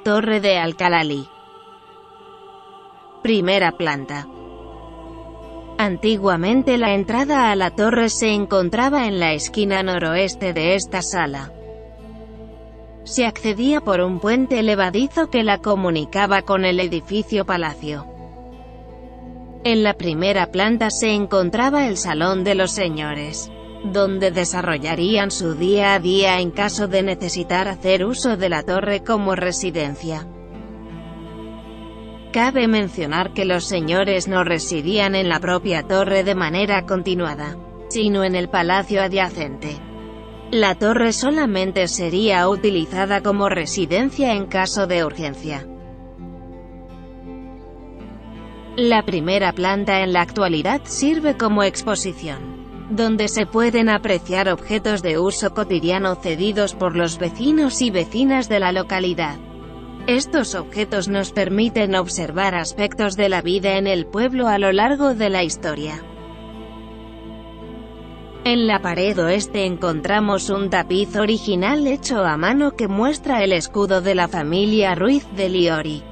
Torre de Alcalalí. Primera planta. Antiguamente la entrada a la torre se encontraba en la esquina noroeste de esta sala. Se accedía por un puente levadizo que la comunicaba con el edificio palacio. En la primera planta se encontraba el Salón de los Señores, donde desarrollarían su día a día en caso de necesitar hacer uso de la torre como residencia. Cabe mencionar que los señores no residían en la propia torre de manera continuada, sino en el palacio adyacente. La torre solamente sería utilizada como residencia en caso de urgencia. La primera planta en la actualidad sirve como exposición, donde se pueden apreciar objetos de uso cotidiano cedidos por los vecinos y vecinas de la localidad. Estos objetos nos permiten observar aspectos de la vida en el pueblo a lo largo de la historia. En la pared oeste encontramos un tapiz original hecho a mano que muestra el escudo de la familia Ruiz de Liori.